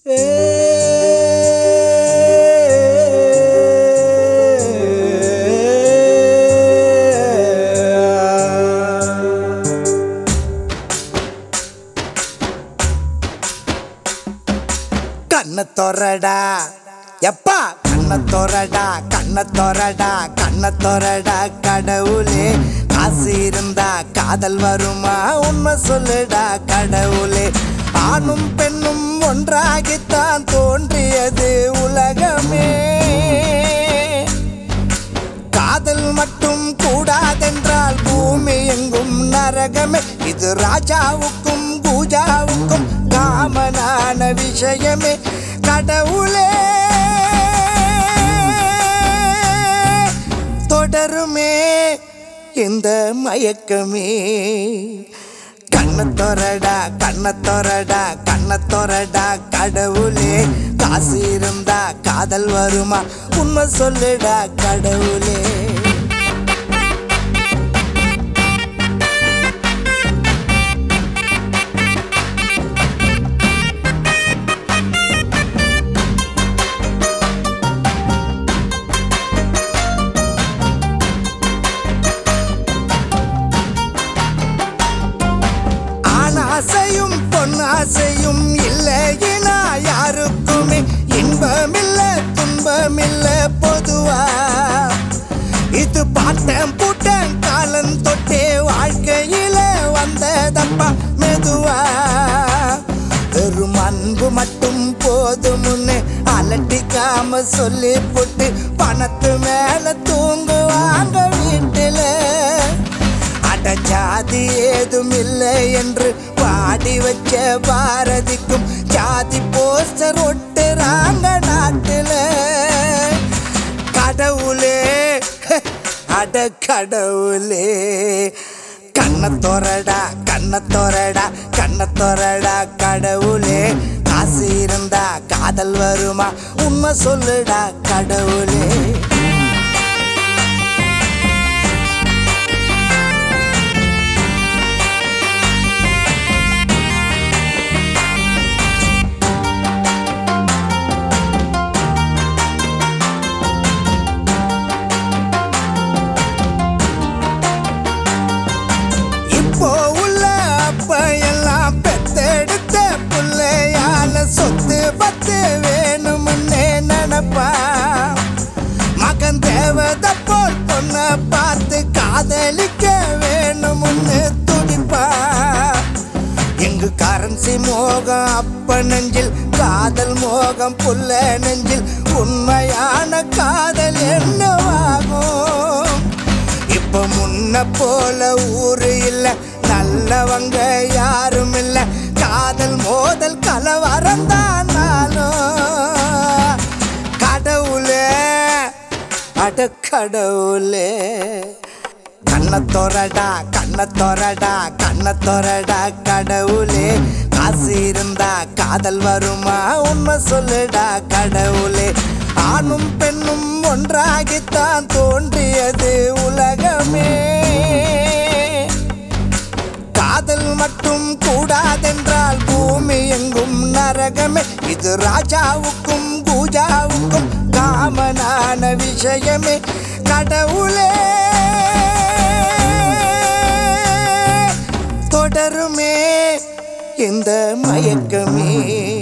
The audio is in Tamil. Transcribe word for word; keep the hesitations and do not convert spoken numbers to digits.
கண்ண தொறடா எப்பா கண்ண தொறடா கண்ண தொறடா கண்ண தொறடா கடவுளே காசு இருந்தா காதல் வருமா உண்மை சொல்லுடா கடவுளே ஆணும் பெண்ணும் ஒன்றாகித்தான் தோன்றியது உலகமே காதல் மட்டும் கூடாதென்றால் பூமி எங்கும் நரகமே இது ராஜாவுக்கும் பூஜாவுக்கும் காமனான விஷயமே கடவுளே தொடருமே இந்த மயக்கமே கண்ண தொறடா கண்ண தொறடா கண்ண தொறடா கடவுளே காசு இருந்தா காதல் வருமா உண்மை சொல்லுடா கடவுளே ஆசையும் பொன்னாசையும் இல்லையினா யாருக்குமே இன்பமில்ல துன்பமில்ல பொதுவா இது பாட்டம் பூட்டம் காலம் தொட்டே வாழ்க்கையில வந்ததப்பா மெதுவா வெறும் அன்பு மட்டும் போதும்னு அலட்டிக்காம சொல்லி போட்டு பணத்து மேல தூங்குவாங்க வீட்டுல ஜாதி ஏதும் இல்லை என்று பாடி வச்ச பாரதிக்கும் ஜாதி போஸ்டர் ஒட்டுறாங்க நாட்டுல கடவுளே அட கடவுளே கண்ண தொறடா கண்ண தொறடா கண்ண தொறடா கடவுளே காசு இருந்தா காதல் வருமா உண்மை சொல்லுடா கடவுளே சொத்து பத்து வேணும்னே நினைப்பா மகன் தேவதை போல் பொண்ண பார்த்து காதலிக்க வேணும்னு துடிப்பா எங்கு கரன்சி மோகம் அப்ப நெஞ்சில் காதல் மோகம் புல்ல நெஞ்சில் உண்மையான காதல் என்னவாகும் இப்ப முன்ன போல ஊரு இல்ல நல்லவங்க யாரும் இல்ல காதல் மோதல் கலவரம் தானாலும் கடவுளே அட கடவுளே கண்ண தொறடா கண்ண தொறடா கண்ண தொறடா கடவுளே காசு இருந்தா காதல் வருமா உண்மை சொல்லுடா கடவுளே ஆணும் பெண்ணும் ஒன்றாகித்தான் தோன்றியது உலகமே காதல் மட்டும் கூடாதென்றால் பூமி எங்கும் நரகமே இது ராஜாவுக்கும் பூஜாவுக்கும் காமனான விஷயமே கடவுளே தொடருமே இந்த மயக்கமே